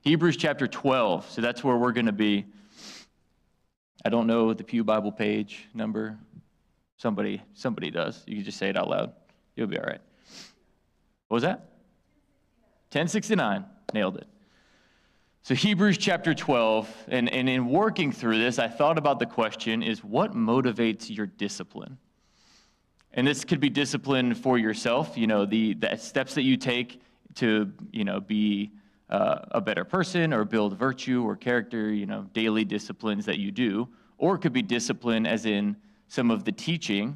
Hebrews chapter 12. So that's where we're going to be. I don't know the Pew Bible page number. Somebody does. You can just say it out loud. You'll be all right. What was that? 1069. Nailed it. So Hebrews chapter 12, and in working through this, I thought about the question is, what motivates your discipline? And this could be discipline for yourself, the steps that you take to, be a better person or build virtue or character, daily disciplines that you do. Or it could be discipline as in some of the teaching,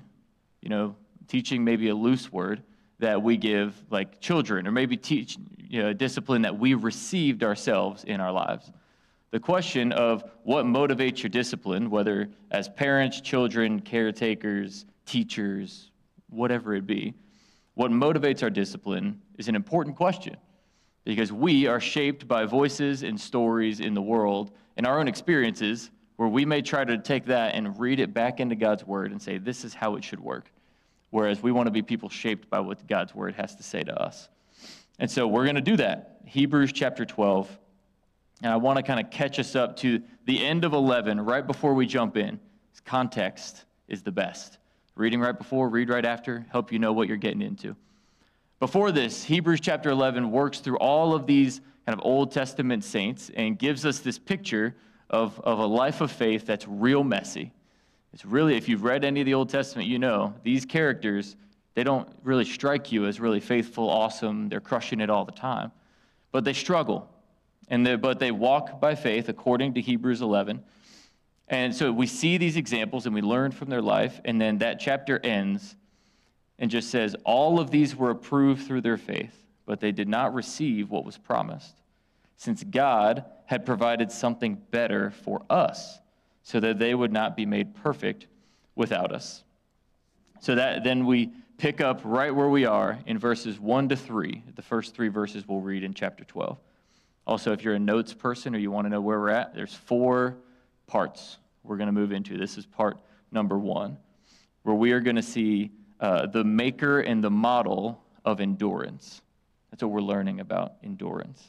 teaching maybe a loose word, that we give like children, or maybe teach discipline that we received ourselves in our lives. The question of what motivates your discipline, whether as parents, children, caretakers, teachers, whatever it be, what motivates our discipline is an important question, because we are shaped by voices and stories in the world and our own experiences where we may try to take that and read it back into God's word and say, this is how it should work. Whereas we want to be people shaped by what God's word has to say to us. And so we're going to do that. Hebrews chapter 12. And I want to kind of catch us up to the end of 11 right before we jump in. Context is the best. Reading right before, read right after, help you know what you're getting into. Before this, Hebrews chapter 11 works through all of these kind of Old Testament saints and gives us this picture of a life of faith that's real messy. It's really, if you've read any of the Old Testament, these characters, they don't really strike you as really faithful, awesome, they're crushing it all the time. But they struggle, but they walk by faith according to Hebrews 11. And so we see these examples and we learn from their life, and then that chapter ends and just says, all of these were approved through their faith, but they did not receive what was promised, since God had provided something better for us, so that they would not be made perfect without us. So that then we pick up right where we are in verses 1 to 3, the first 3 verses we'll read in chapter 12. Also, if you're a notes person or you want to know where we're at, there's 4 parts we're going to move into. This is part number 1, where we are going to see the maker and the model of endurance. That's what we're learning about, endurance.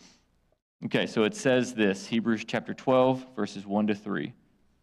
Okay, so it says this, Hebrews chapter 12, verses 1 to 3.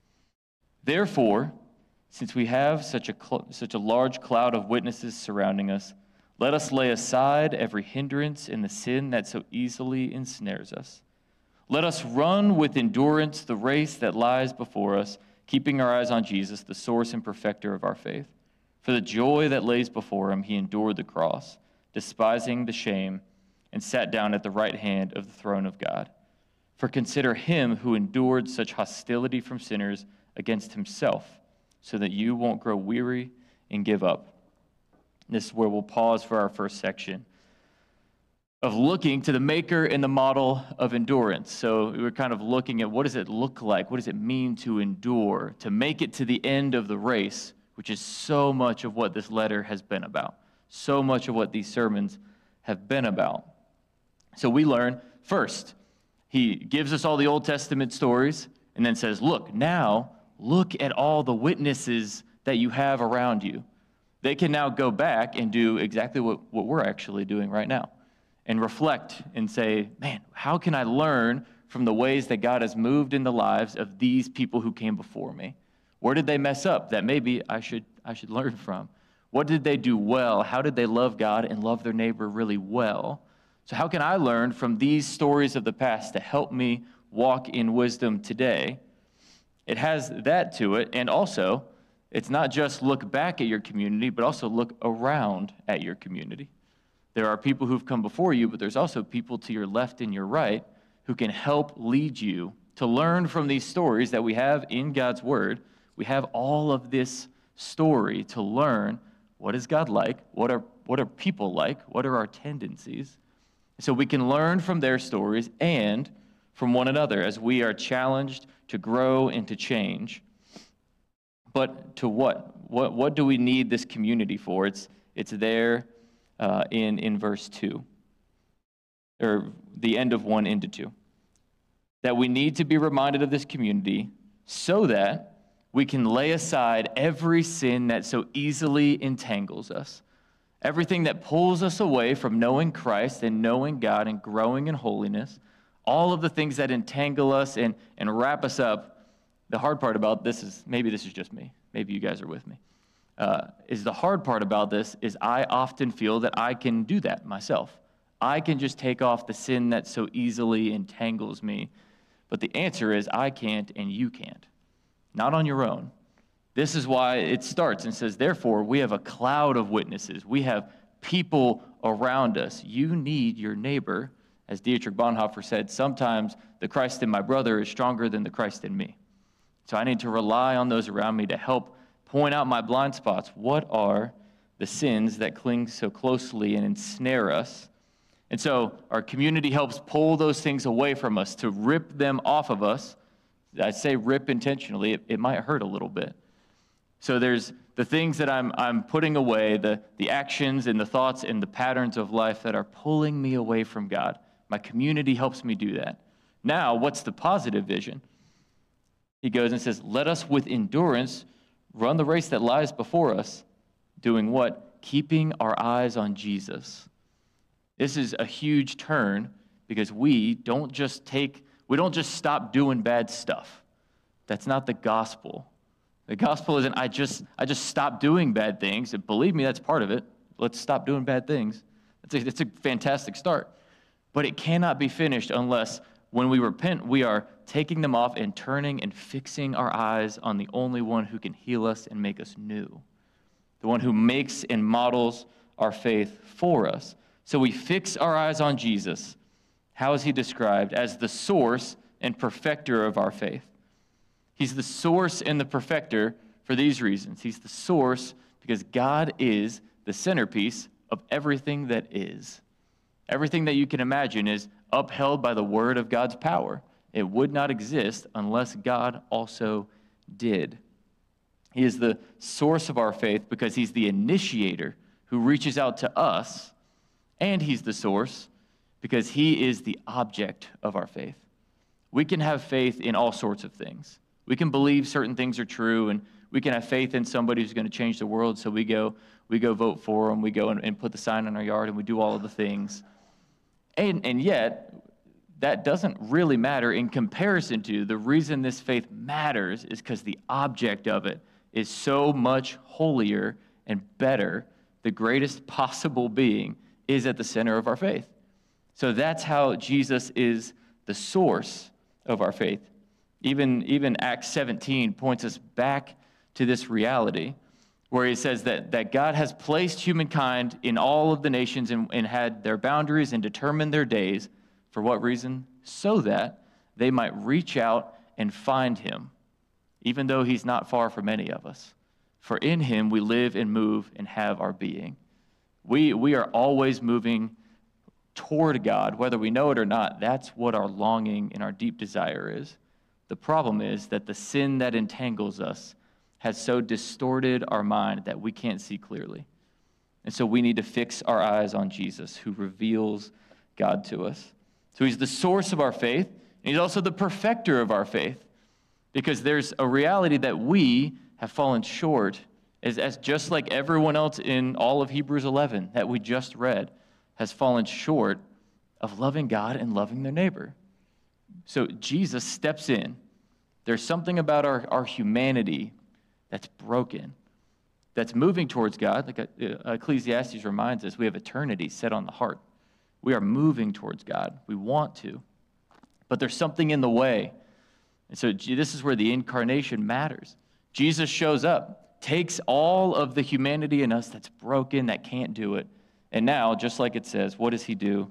Therefore, since we have such a large cloud of witnesses surrounding us, let us lay aside every hindrance and the sin that so easily ensnares us. Let us run with endurance the race that lies before us, keeping our eyes on Jesus, the source and perfecter of our faith. For the joy that lays before him, he endured the cross, despising the shame, and sat down at the right hand of the throne of God. For consider him who endured such hostility from sinners against himself, so that you won't grow weary and give up. This is where we'll pause for our first section of looking to the maker and the model of endurance. So we're kind of looking at what does it look like? What does it mean to endure, to make it to the end of the race, which is so much of what this letter has been about, so much of what these sermons have been about. So we learn, first, he gives us all the Old Testament stories and then says, look at all the witnesses that you have around you. They can now go back and do exactly what we're actually doing right now and reflect and say, man, how can I learn from the ways that God has moved in the lives of these people who came before me? Where did they mess up that maybe I should learn from? What did they do well? How did they love God and love their neighbor really well? So how can I learn from these stories of the past to help me walk in wisdom today? It has that to it, and also, it's not just look back at your community, but also look around at your community. There are people who've come before you, but there's also people to your left and your right who can help lead you to learn from these stories that we have in God's Word. We have all of this story to learn what is God like, what are people like, what are our tendencies. So we can learn from their stories and from one another as we are challenged to grow and to change. But to what? What do we need this community for? It's there in verse 2, or the end of 1 into 2. That we need to be reminded of this community so that we can lay aside every sin that so easily entangles us. Everything that pulls us away from knowing Christ and knowing God and growing in holiness, all of the things that entangle us and wrap us up. The hard part about this is, maybe this is just me, maybe you guys are with me, is the hard part about this is I often feel that I can do that myself. I can just take off the sin that so easily entangles me. But the answer is I can't and you can't. Not on your own. This is why it starts and says, therefore, we have a cloud of witnesses. We have people around us. You need your neighbor. As Dietrich Bonhoeffer said, sometimes the Christ in my brother is stronger than the Christ in me. So I need to rely on those around me to help point out my blind spots. What are the sins that cling so closely and ensnare us? And so our community helps pull those things away from us, to rip them off of us. I say rip intentionally. It might hurt a little bit. So there's the things that I'm putting away, the actions and the thoughts and the patterns of life that are pulling me away from God. My community helps me do that. Now, what's the positive vision? He goes and says, let us with endurance run the race that lies before us, doing what? Keeping our eyes on Jesus. This is a huge turn because we don't just stop doing bad stuff. That's not the gospel. The gospel isn't I just stop doing bad things. And believe me, that's part of it. Let's stop doing bad things. It's a fantastic start. But it cannot be finished unless when we repent, we are taking them off and turning and fixing our eyes on the only one who can heal us and make us new. The one who makes and models our faith for us. So we fix our eyes on Jesus. How is he described? As the source and perfecter of our faith. He's the source and the perfecter for these reasons. He's the source because God is the centerpiece of everything that is. Everything that you can imagine is upheld by the word of God's power. It would not exist unless God also did. He is the source of our faith because he's the initiator who reaches out to us, and he's the source because he is the object of our faith. We can have faith in all sorts of things. We can believe certain things are true, and we can have faith in somebody who's going to change the world, so we go vote for them, we go and put the sign in our yard, and we do all of the things. And yet, that doesn't really matter in comparison to the reason this faith matters is because the object of it is so much holier and better. The greatest possible being is at the center of our faith. So that's how Jesus is the source of our faith. Even Acts 17 points us back to this reality where he says that God has placed humankind in all of the nations and had their boundaries and determined their days. For what reason? So that they might reach out and find him, even though he's not far from any of us. For in him we live and move and have our being. We are always moving toward God, whether we know it or not. That's what our longing and our deep desire is. The problem is that the sin that entangles us has so distorted our mind that we can't see clearly. And so we need to fix our eyes on Jesus, who reveals God to us. So he's the source of our faith, and he's also the perfecter of our faith, because there's a reality that we have fallen short, as just like everyone else in all of Hebrews 11 that we just read has fallen short of loving God and loving their neighbor. So Jesus steps in. There's something about our humanity that's broken, that's moving towards God. Like Ecclesiastes reminds us, we have eternity set on the heart. We are moving towards God. We want to. But there's something in the way. And so this is where the incarnation matters. Jesus shows up, takes all of the humanity in us that's broken, that can't do it. And now, just like it says, what does he do?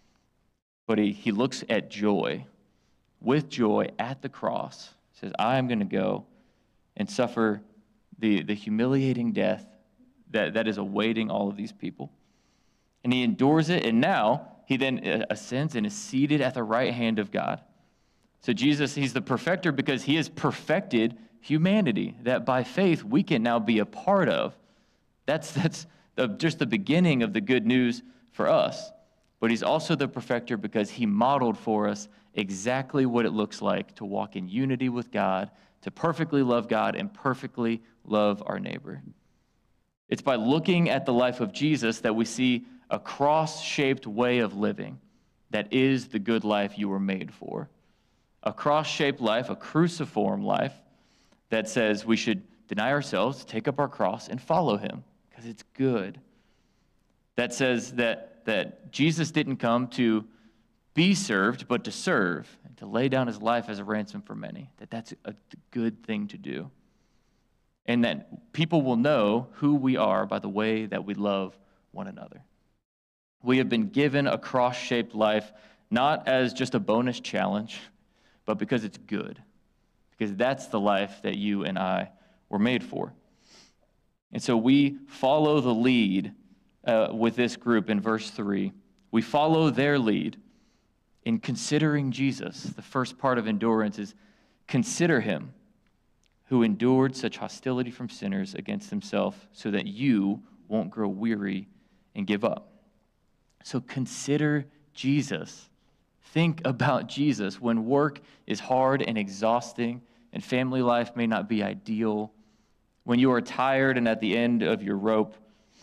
But he looks at joy, with joy at the cross. He says, I am going to go and suffer the humiliating death that is awaiting all of these people. And he endures it, and now he then ascends and is seated at the right hand of God. So Jesus, he's the perfecter because he has perfected humanity, that by faith we can now be a part of. That's just the beginning of the good news for us. But he's also the perfecter because he modeled for us exactly what it looks like to walk in unity with God, to perfectly love God and perfectly love our neighbor. It's by looking at the life of Jesus that we see a cross-shaped way of living that is the good life you were made for. A cross-shaped life, a cruciform life that says we should deny ourselves, take up our cross, and follow him because it's good. That says that Jesus didn't come to be served, but to serve, and to lay down his life as a ransom for many, that's a good thing to do. And that people will know who we are by the way that we love one another. We have been given a cross-shaped life, not as just a bonus challenge, but because it's good. Because that's the life that you and I were made for. And so we follow the lead with this group in verse 3. We follow their lead in considering Jesus. The first part of endurance is consider him who endured such hostility from sinners against himself so that you won't grow weary and give up. So consider Jesus. Think about Jesus when work is hard and exhausting and family life may not be ideal, when you are tired and at the end of your rope.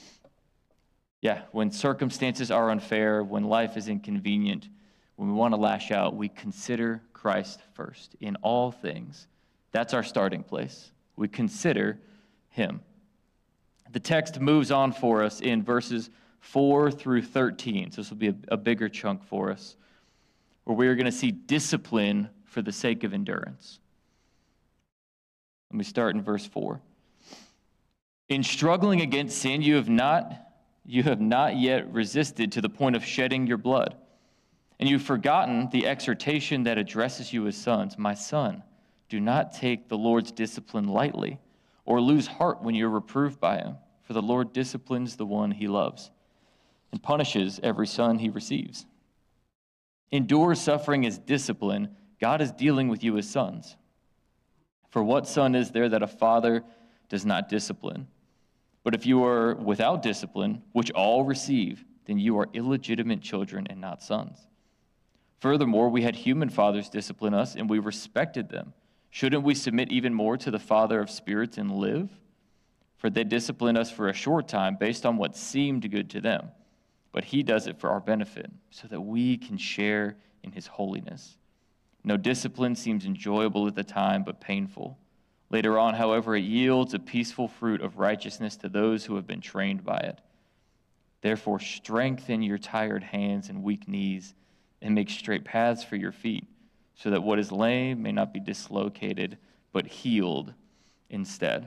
When circumstances are unfair, when life is inconvenient, when we want to lash out, we consider Christ first in all things. That's our starting place. We consider him. The text moves on for us in verses 4 through 13. So this will be a bigger chunk for us, where we are going to see discipline for the sake of endurance. Let me start in verse 4. In struggling against sin, you have not yet resisted to the point of shedding your blood. And you've forgotten the exhortation that addresses you as sons. My son, do not take the Lord's discipline lightly, or lose heart when you're reproved by him. For the Lord disciplines the one he loves, and punishes every son he receives. Endure suffering as discipline. God is dealing with you as sons. For what son is there that a father does not discipline? But if you are without discipline, which all receive, then you are illegitimate children and not sons. Furthermore, we had human fathers discipline us, and we respected them. Shouldn't we submit even more to the Father of spirits and live? For they disciplined us for a short time based on what seemed good to them. But he does it for our benefit, so that we can share in his holiness. No discipline seems enjoyable at the time, but painful. Later on, however, it yields a peaceful fruit of righteousness to those who have been trained by it. Therefore, strengthen your tired hands and weak knees, and make straight paths for your feet, so that what is lame may not be dislocated, but healed instead.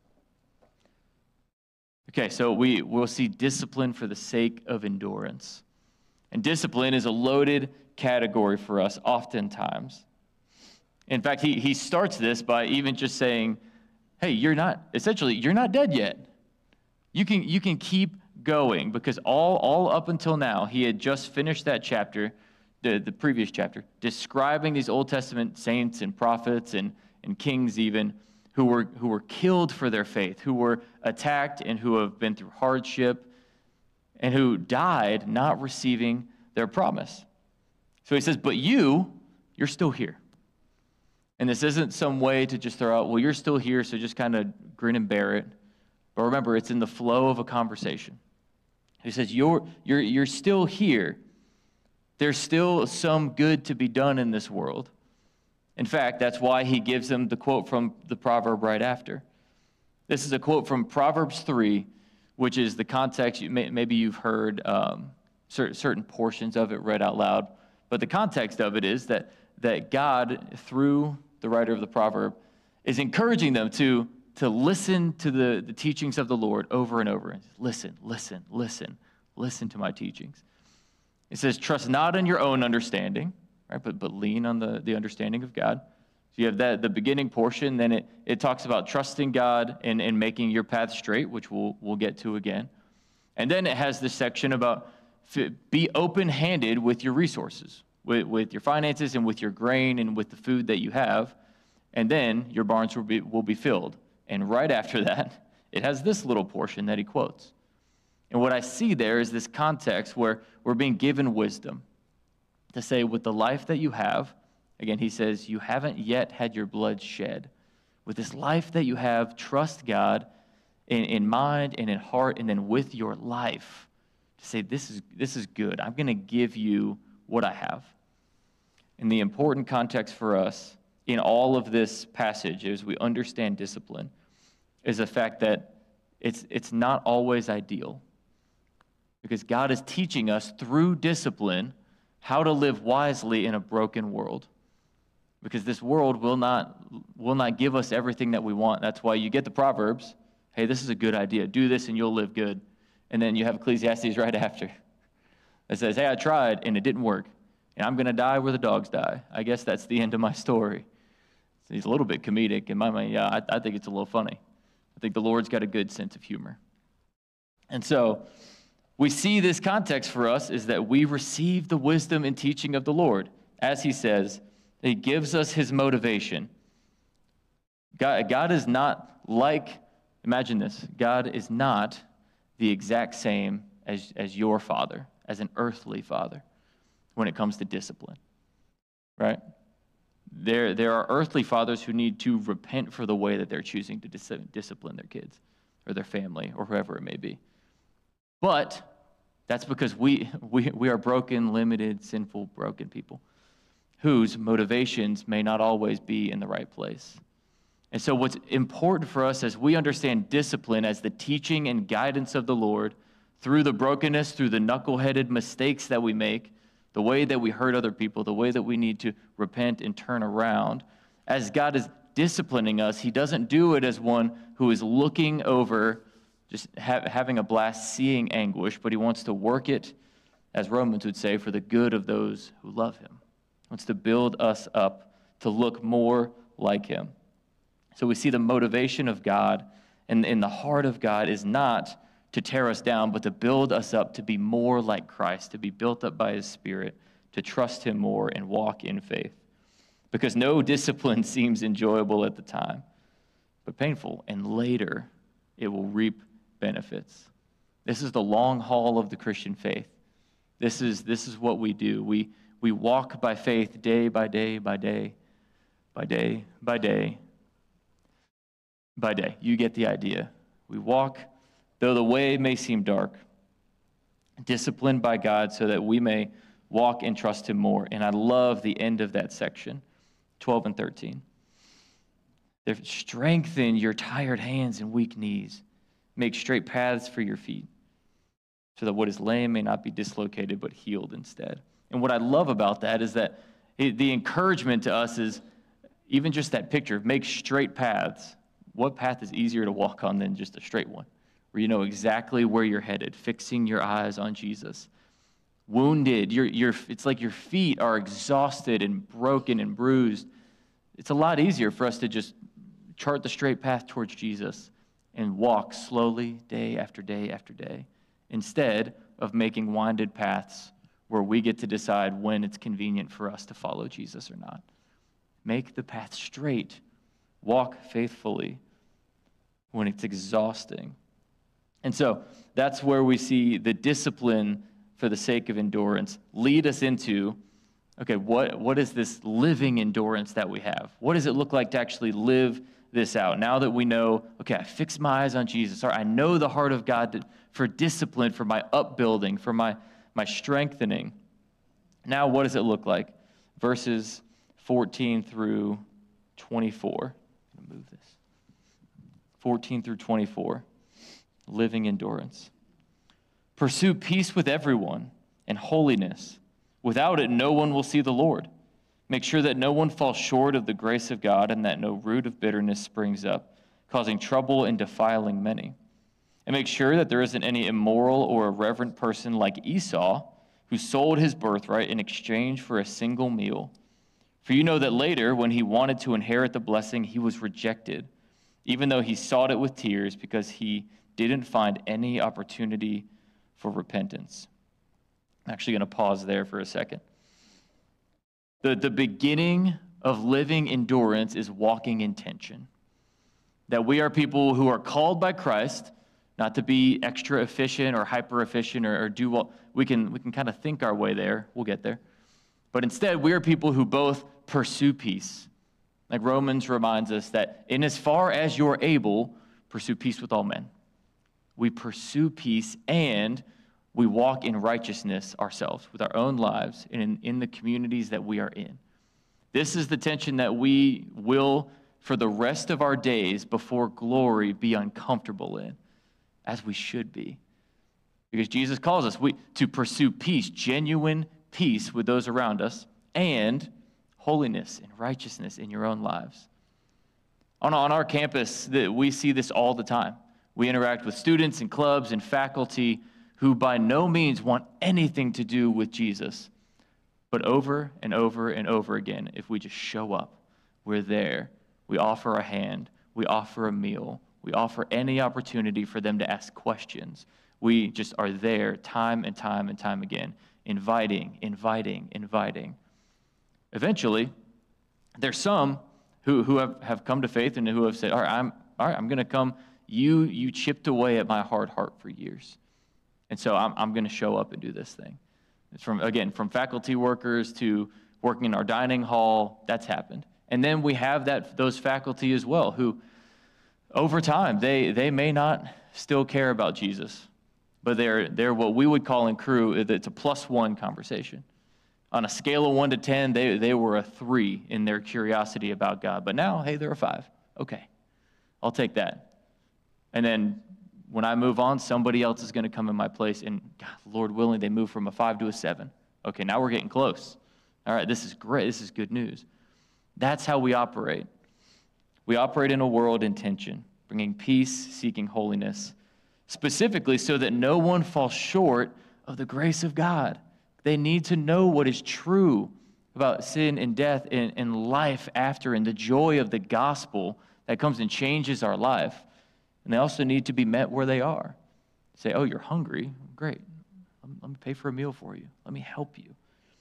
Okay, so we'll see discipline for the sake of endurance. And discipline is a loaded category for us oftentimes. In fact, he starts this by even just saying, hey, you're not dead yet. You can keep going, because all up until now, he had just finished that chapter, the previous chapter, describing these Old Testament saints and prophets and kings even, who were killed for their faith, who were attacked and who have been through hardship, and who died not receiving their promise. So he says, but you're still here. And this isn't some way to just throw out, well, you're still here, so just kind of grin and bear it. But remember, it's in the flow of a conversation. He says, you're still here. There's still some good to be done in this world. In fact, that's why he gives them the quote from the proverb right after. This is a quote from Proverbs 3, which is the context. Maybe you've heard certain portions of it read out loud. But the context of it is that God, through the writer of the proverb, is encouraging them to listen to the teachings of the Lord over and over. Listen to my teachings. It says, trust not in your own understanding, right? But lean on the understanding of God. So you have the beginning portion, then it talks about trusting God and making your path straight, which we'll get to again. And then it has this section about be open-handed with your resources, with your finances and with your grain and with the food that you have, and then your barns will be filled. And right after that, it has this little portion that he quotes. And what I see there is this context where we're being given wisdom to say, with the life that you have, again, he says, you haven't yet had your blood shed. With this life that you have, trust God in mind and in heart, and then with your life, to say, this is good. I'm going to give you what I have. And the important context for us in all of this passage, as we understand discipline, is the fact that it's not always ideal. Because God is teaching us through discipline how to live wisely in a broken world. Because this world will not give us everything that we want. That's why you get the Proverbs. Hey, this is a good idea. Do this and you'll live good. And then you have Ecclesiastes right after. That says, hey, I tried and it didn't work. And I'm going to die where the dogs die. I guess that's the end of my story. So he's a little bit comedic. In my mind, yeah, I think it's a little funny. I think the Lord's got a good sense of humor. And so we see this context for us is that we receive the wisdom and teaching of the Lord. As he says, he gives us his motivation. God is not like, imagine this, God is not the exact same as your father, as an earthly father, when it comes to discipline, right? There are earthly fathers who need to repent for the way that they're choosing to discipline their kids or their family or whoever it may be. But that's because we are broken, limited, sinful, broken people whose motivations may not always be in the right place. And so what's important for us as we understand discipline as the teaching and guidance of the Lord through the brokenness, through the knuckleheaded mistakes that we make, the way that we hurt other people, the way that we need to repent and turn around, as God is disciplining us, he doesn't do it as one who is looking over, just having a blast, seeing anguish, but he wants to work it, as Romans would say, for the good of those who love him. He wants to build us up to look more like him. So we see the motivation of God and in the heart of God is not to tear us down, but to build us up to be more like Christ, to be built up by his Spirit, to trust him more and walk in faith. Because no discipline seems enjoyable at the time, but painful, and later it will reap benefits. This is the long haul of the Christian faith. This is what we do. We walk by faith day by day by day, by day by day by day. You get the idea. We walk, though the way may seem dark, disciplined by God so that we may walk and trust him more. And I love the end of that section, 12 and 13. Strengthen your tired hands and weak knees. Make straight paths for your feet, so that what is lame may not be dislocated, but healed instead. And what I love about that is that the encouragement to us is even just that picture of make straight paths. What path is easier to walk on than just a straight one, where you know exactly where you're headed, fixing your eyes on Jesus? Wounded, it's like your feet are exhausted and broken and bruised. It's a lot easier for us to just chart the straight path towards Jesus and walk slowly day after day after day, instead of making winded paths where we get to decide when it's convenient for us to follow Jesus or not. Make the path straight. Walk faithfully when it's exhausting. And so that's where we see the discipline for the sake of endurance lead us into, okay, what is this living endurance that we have? What does it look like to actually live this out? Now that we know, okay, I fixed my eyes on Jesus, or I know the heart of God for discipline, for my upbuilding, for my strengthening. Now what does it look like? Verses 14 through 24. I'm going to move this. 14 through 24. Living endurance. Pursue peace with everyone and holiness. Without it, no one will see the Lord. Make sure that no one falls short of the grace of God and that no root of bitterness springs up, causing trouble and defiling many. And make sure that there isn't any immoral or irreverent person like Esau, who sold his birthright in exchange for a single meal. For you know that later, when he wanted to inherit the blessing, he was rejected, even though he sought it with tears because he didn't find any opportunity for repentance. I'm actually going to pause there for a second. The beginning of living endurance is walking in tension. That we are people who are called by Christ, not to be extra efficient or hyper efficient or do what we can kind of think our way there. We'll get there. But instead, we are people who both pursue peace. Like Romans reminds us that in as far as you're able, pursue peace with all men. We pursue peace and we walk in righteousness ourselves with our own lives and in the communities that we are in. This is the tension that we will, for the rest of our days before glory, be uncomfortable in, as we should be. Because Jesus calls us to pursue peace, genuine peace with those around us, and holiness and righteousness in your own lives. On our campus, we see this all the time. We interact with students and clubs and faculty who by no means want anything to do with Jesus. But over and over and over again, if we just show up, we're there. We offer a hand. We offer a meal. We offer any opportunity for them to ask questions. We just are there time and time and time again, inviting. Eventually, there's some who have come to faith and who have said, all right, I'm going to come. You chipped away at my hard heart for years. And so I'm going to show up and do this thing. It's from faculty workers to working in our dining hall, that's happened. And then we have those faculty as well who, over time, they may not still care about Jesus, but they're what we would call in Cru, it's a +1 conversation. On a scale of 1 to 10, they were a 3 in their curiosity about God. But now, hey, they're a 5. Okay, I'll take that. And then when I move on, somebody else is going to come in my place, and God, Lord willing, they move from a 5 to a 7. Okay, now we're getting close. All right, this is great. This is good news. That's how we operate. We operate in a world in tension, bringing peace, seeking holiness, specifically so that no one falls short of the grace of God. They need to know what is true about sin and death and life after, and the joy of the gospel that comes and changes our life. And they also need to be met where they are. Say, oh, you're hungry? Great. Let me pay for a meal for you. Let me help you.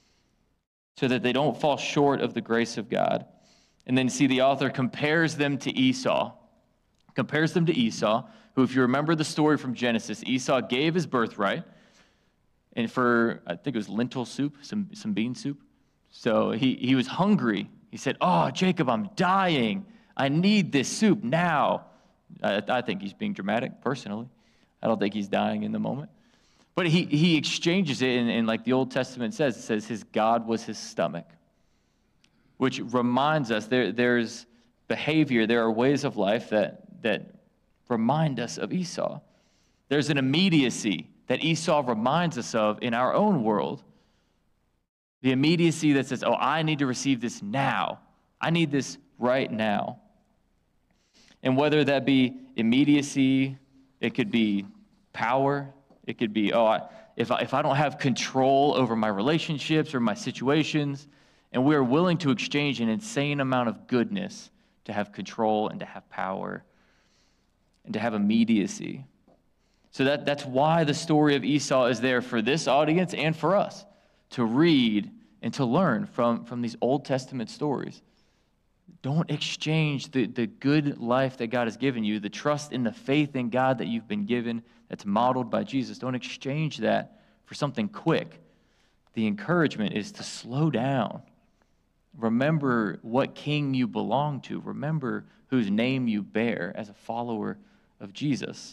So that they don't fall short of the grace of God. And then see the author compares them to Esau. Compares them to Esau, who, if you remember the story from Genesis, Esau gave his birthright, and for, I think it was lentil soup, some bean soup. So he was hungry. He said, oh, Jacob, I'm dying. I need this soup now. I think he's being dramatic, personally. I don't think he's dying in the moment. But he exchanges it, and like the Old Testament says, it says his God was his stomach, which reminds us there's behavior, there are ways of life that remind us of Esau. There's an immediacy that Esau reminds us of in our own world. The immediacy that says, oh, I need to receive this now. I need this right now. And whether that be immediacy, it could be power, it could be, if I don't have control over my relationships or my situations, and we're willing to exchange an insane amount of goodness to have control and to have power and to have immediacy. So that's why the story of Esau is there for this audience and for us to read and to learn from these Old Testament stories. Don't exchange the good life that God has given you, the trust in the faith in God that you've been given that's modeled by Jesus. Don't exchange that for something quick. The encouragement is to slow down. Remember what king you belong to. Remember whose name you bear as a follower of Jesus.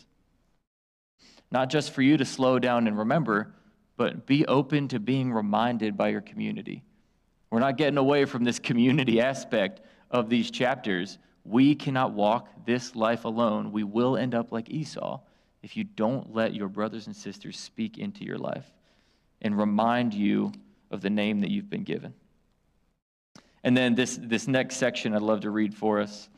Not just for you to slow down and remember, but be open to being reminded by your community. We're not getting away from this community aspect of these chapters. We cannot walk this life alone. We will end up like Esau if you don't let your brothers and sisters speak into your life and remind you of the name that you've been given. And then this next section I'd love to read for us,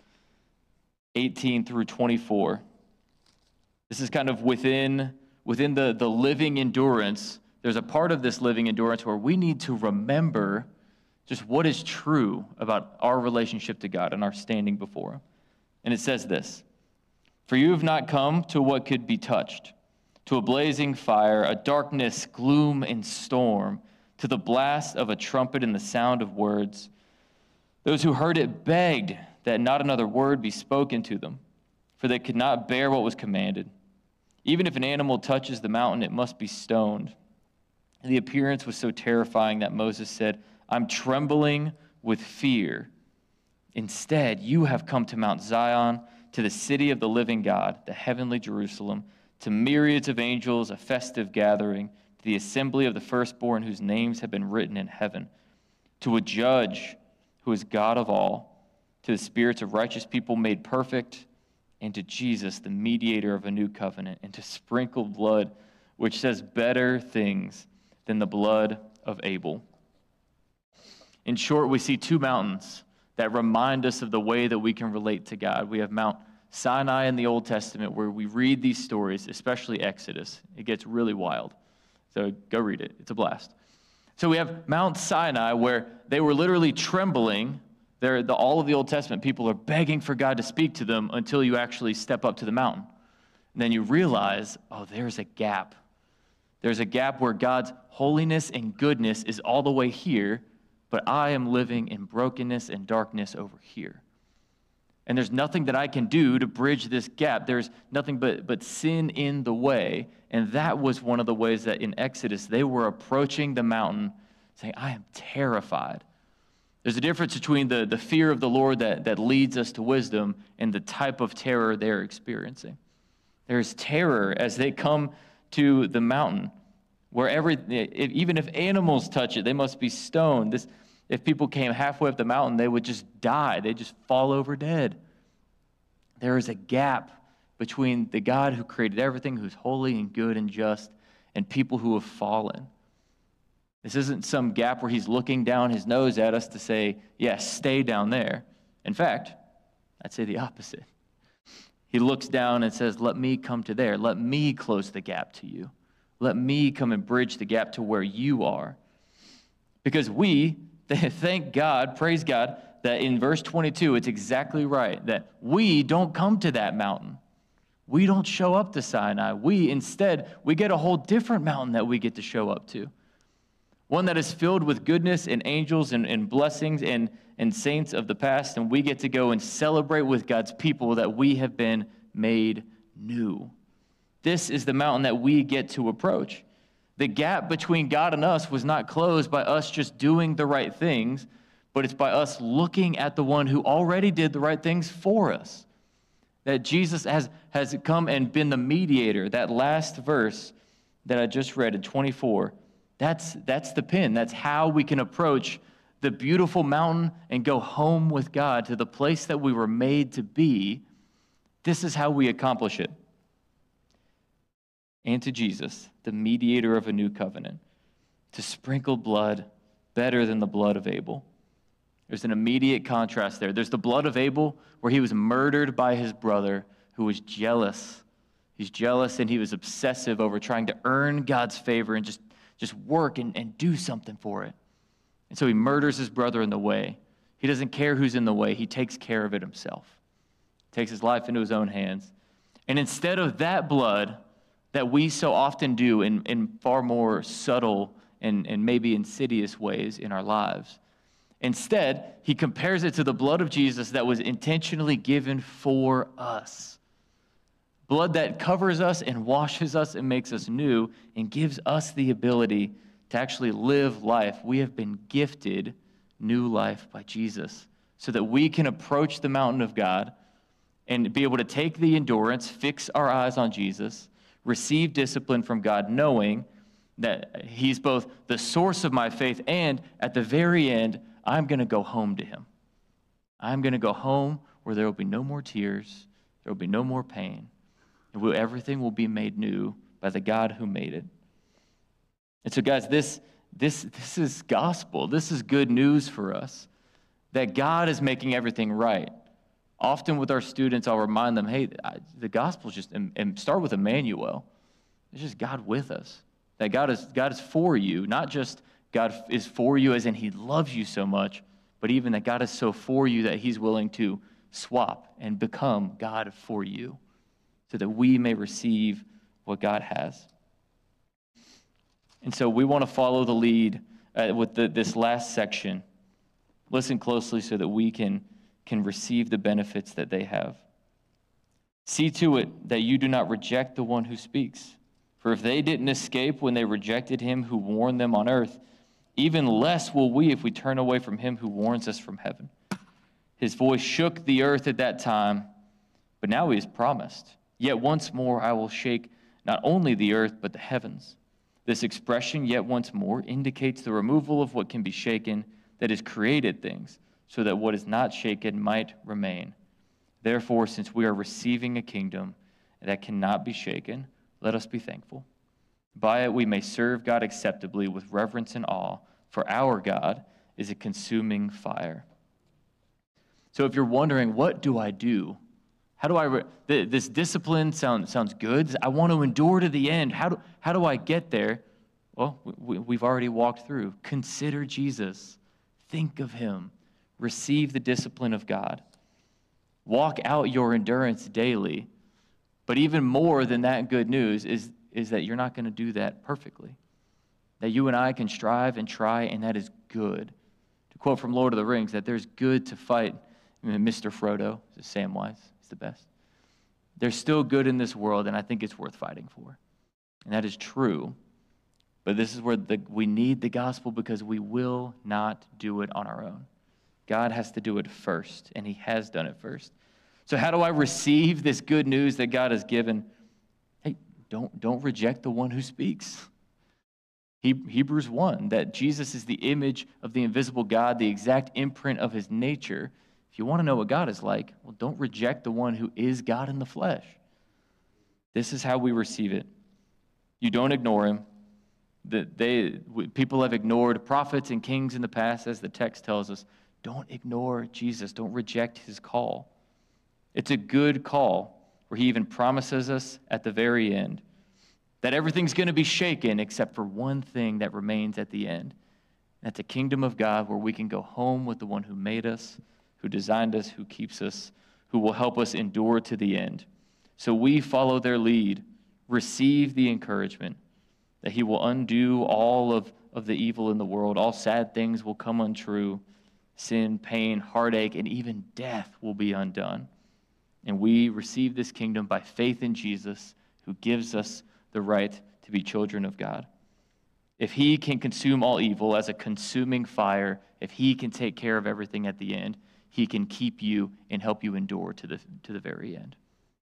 18 through 24. This is kind of within the living endurance. There's a part of this living endurance where we need to remember just what is true about our relationship to God and our standing before Him. And it says this, "For you have not come to what could be touched, to a blazing fire, a darkness, gloom, and storm, to the blast of a trumpet and the sound of words. Those who heard it begged that not another word be spoken to them, for they could not bear what was commanded. Even if an animal touches the mountain, it must be stoned. And the appearance was so terrifying that Moses said, 'I'm trembling with fear.' Instead, you have come to Mount Zion, to the city of the living God, the heavenly Jerusalem, to myriads of angels, a festive gathering, to the assembly of the firstborn whose names have been written in heaven, to a judge who is God of all, to the spirits of righteous people made perfect, and to Jesus, the mediator of a new covenant, and to sprinkled blood, which says better things than the blood of Abel. In short, we see two mountains that remind us of the way that we can relate to God. We have Mount Sinai in the Old Testament, where we read these stories, especially Exodus. It gets really wild. So go read it. It's a blast. So we have Mount Sinai, where they were literally trembling. All of the Old Testament people are begging for God to speak to them until you actually step up to the mountain. And then you realize, oh, there's a gap. There's a gap where God's holiness and goodness is all the way here, but I am living in brokenness and darkness over here. And there's nothing that I can do to bridge this gap. There's nothing but sin in the way. And that was one of the ways that in Exodus, they were approaching the mountain saying, I am terrified. There's a difference between the fear of the Lord that leads us to wisdom and the type of terror they're experiencing. There's terror as they come to the mountain, where even if animals touch it, they must be stoned. If people came halfway up the mountain, they would just die. They'd just fall over dead. There is a gap between the God who created everything, who's holy and good and just, and people who have fallen. This isn't some gap where he's looking down his nose at us to say, yes, stay down there. In fact, I'd say the opposite. He looks down and says, let me come to there. Let me close the gap to you. Let me come and bridge the gap to where you are. Because thank God, praise God, that in verse 22, it's exactly right, that we don't come to that mountain. We don't show up to Sinai. Instead, we get a whole different mountain that we get to show up to. One that is filled with goodness and angels and blessings and saints of the past, and we get to go and celebrate with God's people that we have been made new. This is the mountain that we get to approach. The gap between God and us was not closed by us just doing the right things, but it's by us looking at the one who already did the right things for us. That Jesus has come and been the mediator. That last verse that I just read in 24, that's the pin. That's how we can approach the beautiful mountain and go home with God to the place that we were made to be. This is how we accomplish it. And to Jesus, the mediator of a new covenant, to sprinkle blood better than the blood of Abel. There's an immediate contrast there. There's the blood of Abel, where he was murdered by his brother who was jealous. He's jealous and he was obsessive over trying to earn God's favor and just work and do something for it. And so he murders his brother in the way. He doesn't care who's in the way. He takes care of it himself. Takes his life into his own hands. And instead of that blood that we so often do in far more subtle and maybe insidious ways in our lives, instead, he compares it to the blood of Jesus that was intentionally given for us. Blood that covers us and washes us and makes us new and gives us the ability to actually live life. We have been gifted new life by Jesus so that we can approach the mountain of God and be able to take the endurance, fix our eyes on Jesus, receive discipline from God, knowing that he's both the source of my faith and at the very end, I'm going to go home to him. I'm going to go home where there will be no more tears, there will be no more pain, and everything will be made new by the God who made it. And so, guys, this is gospel. This is good news for us, that God is making everything right. Often with our students, I'll remind them, hey, the gospel is just, and start with Emmanuel. It's just God with us. That God is for you, not just God is for you as in he loves you so much, but even that God is so for you that he's willing to swap and become God for you so that we may receive what God has. And so we want to follow the lead with this last section. Listen closely so that we can receive the benefits that they have. See to it that you do not reject the one who speaks. For if they didn't escape when they rejected him who warned them on earth, even less will we if we turn away from him who warns us from heaven. His voice shook the earth at that time, but now he has promised, yet once more I will shake not only the earth, but the heavens. This expression, yet once more, indicates the removal of what can be shaken, that is, created things, so that what is not shaken might remain. Therefore, since we are receiving a kingdom that cannot be shaken, let us be thankful. By it we may serve God acceptably with reverence and awe, for our God is a consuming fire. So if you're wondering, what do I do? How do I, this discipline sounds good. I want to endure to the end. How do I get there? Well, we've already walked through. Consider Jesus. Think of him. Receive the discipline of God. Walk out your endurance daily. But even more than that good news is that you're not going to do that perfectly. That you and I can strive and try, and that is good. To quote from Lord of the Rings, that there's good to fight. Mr. Frodo, Samwise, is the best. There's still good in this world, and I think it's worth fighting for. And that is true. But this is where we need the gospel, because we will not do it on our own. God has to do it first, and he has done it first. So how do I receive this good news that God has given? Hey, don't reject the one who speaks. Hebrews 1, that Jesus is the image of the invisible God, the exact imprint of his nature. If you want to know what God is like, well, don't reject the one who is God in the flesh. This is how we receive it. You don't ignore him. People have ignored prophets and kings in the past, as the text tells us. Don't ignore Jesus. Don't reject his call. It's a good call, where he even promises us at the very end that everything's going to be shaken except for one thing that remains at the end. That's a kingdom of God where we can go home with the one who made us, who designed us, who keeps us, who will help us endure to the end. So we follow their lead, receive the encouragement that he will undo all of the evil in the world. All sad things will come untrue. Sin, pain, heartache, and even death will be undone. And we receive this kingdom by faith in Jesus, who gives us the right to be children of God. If he can consume all evil as a consuming fire, if he can take care of everything at the end, he can keep you and help you endure to the very end.